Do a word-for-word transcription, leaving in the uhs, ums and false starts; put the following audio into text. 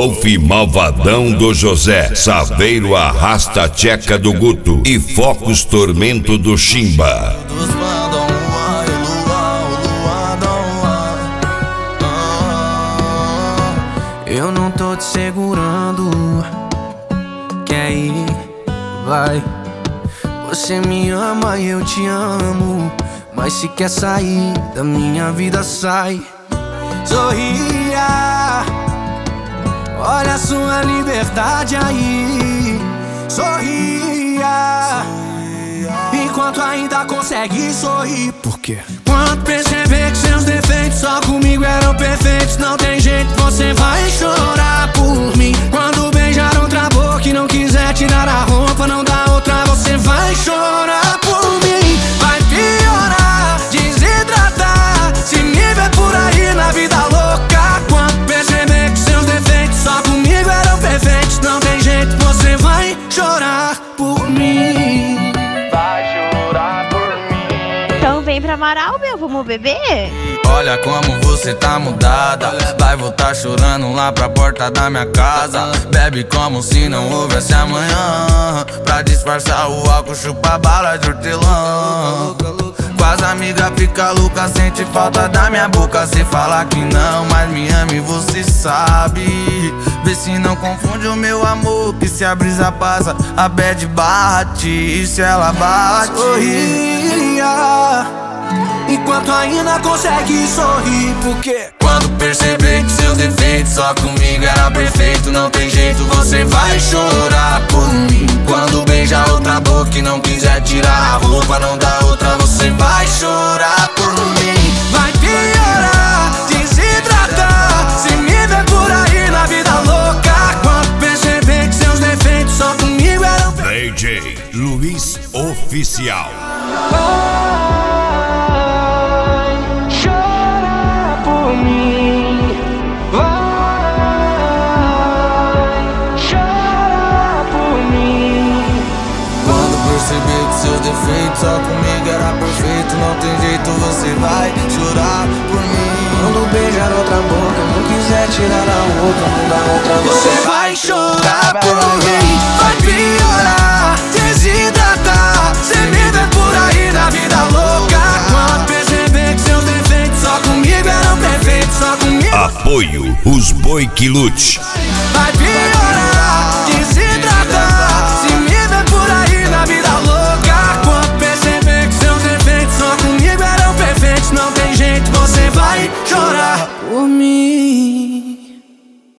Wolf Malvadão do José, Saveiro Arrasta Tcheca do Guto e Focos Tormento do Chimba. Eu não tô te segurando, quer ir, vai. Você me ama e eu te amo, mas se quer sair da minha vida, sai. Sorria, olha a sua liberdade aí. Sorria, enquanto ainda consegue sorrir. Por quê? Quando perceber que seus defeitos só comigo eram perfeitos, não tem jeito, você vai chorar por mim. Quando beijar outra boca e não quiser tirar a roupa, não dá outra, você vai chorar por mim. Vai piorar, desidratar, se me ver por aí na vida louca. Quando perceber que seus defeitos só comigo eram perfeitos, não tem jeito, você vai chorar por mim. Vai chorar por mim. Então vem pra Amaral, meu, vamos beber? Olha como você tá mudada, vai voltar chorando lá pra porta da minha casa. Bebe como se não houvesse amanhã, pra disfarçar o álcool, chupa bala de hortelã. Com as amigas fica louca, sente falta da minha boca. Cê fala que não, mas me ama e você sabe. Vê se não confunde o meu amor, que se a brisa passa, a bad bate, e se ela bate. Sorria, enquanto ainda consegue sorrir. Porque quando perceber que seus defeitos só comigo era perfeito, não tem jeito, você vai chorar por mim. Quando beijar outra boca e não quiser tirar a roupa, não dá outra, você vai chorar por mim. Vai piorar, desidratar, se me ver por aí na vida louca. Quando perceber que seus defeitos só comigo eram perfeitos. D J Luiz Oficial. Perceber que seus defeitos só comigo era perfeito, não tem jeito, você vai chorar por mim. Quando beijar outra boca, não quiser tirar a roupa, não dá outra, você vai chorar por mim. Vai piorar, desidratar, cê me vê por aí na vida louca. Quando perceber que seus defeitos só comigo eram perfeitos, só comigo. Apoio os Boi que Lute. Vai piorar, desidratar, se me vê por aí na vida louca. Quando perceber que seus defeitos só comigo eram perfeitos, não tem jeito, você vai chorar por mim.